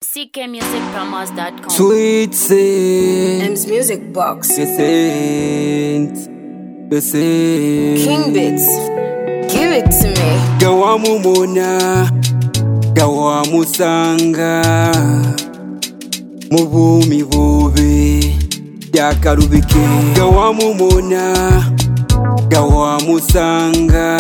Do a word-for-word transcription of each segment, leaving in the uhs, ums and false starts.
c k music promos dot com. Sweet Saint M's Music Box. The Saint The Saint King Bits. Give it to me. Gawamu mona Gawamu sanga Mubumi bubi Yakarubike Gawamu mona Gawamu sanga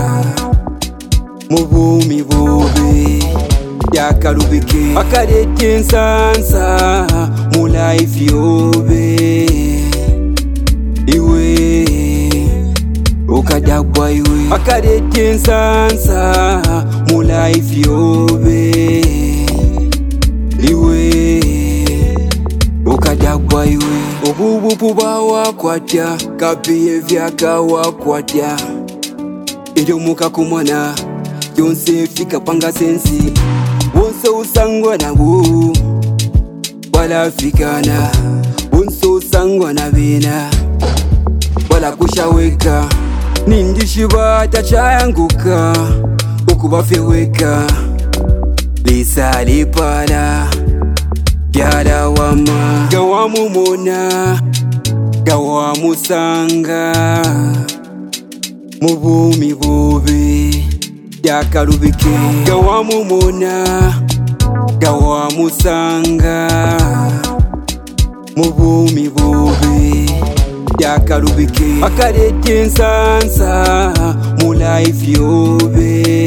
Mubumi bubi Yakarubike Akarete nsansa mu life yobe Iwe Okadabwa iwe Akarete nsansa mu life yobe Iwe Okadabwa iwe Obubu puba wakwatya Kapiye vyaka wakwatya Ejo muka kumwana Yonse fika panga sensi Wonse usangwa na wu Wala fikana Wonse usangwa na bina Wala kushaweka Nindishiba tachayanguka Ukubafeweka Lisa lipala Gyala wama Gawamu mona Gawamu sanga Mubumi bubi Yakarubike Gawamu mona Gawamu sanga Mubumi bubi Yakarubike Akarete nsansa mu life yobe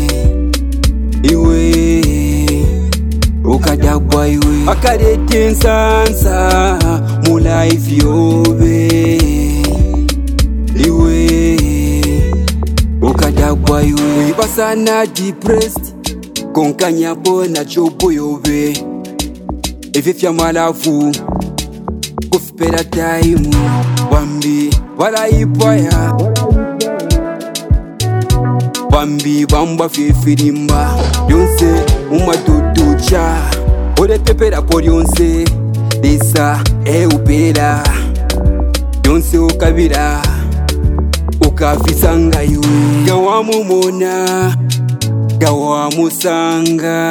Iwe Okadabwa iwe Akarete nsansa mu life yobe Iwe Okadabwa iwe Wibasana depressed Konkanya bona jobo yobe Evifya malafu Kufipera time Bambi wala ipaya Bambi bamba fifirimba Yonse umatutucha Ode pepera por yonse Lisa e upela Yonse ukabira Ukafisanga iwe Gawamu mona Gawamu sanga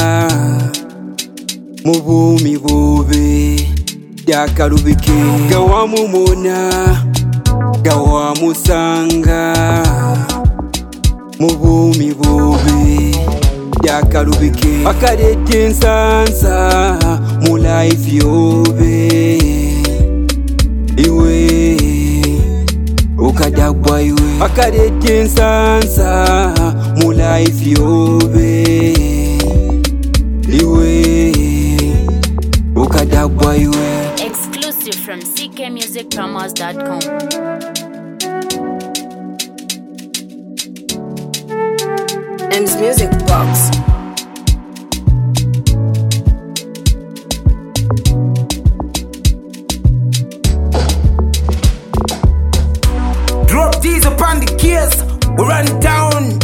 Mubumi bubi Yakarubike Gawamu mona Gawamu sanga Mubumi bubi Yakarubike Akarete nsansa mu life yobe Iwe Okadabwa iwe Akarete nsansa mu life yobe Iwe Okadabwa iwe Exclusive from c k music promos dot com. M's Music Box. Drop these upon the gears, we run down.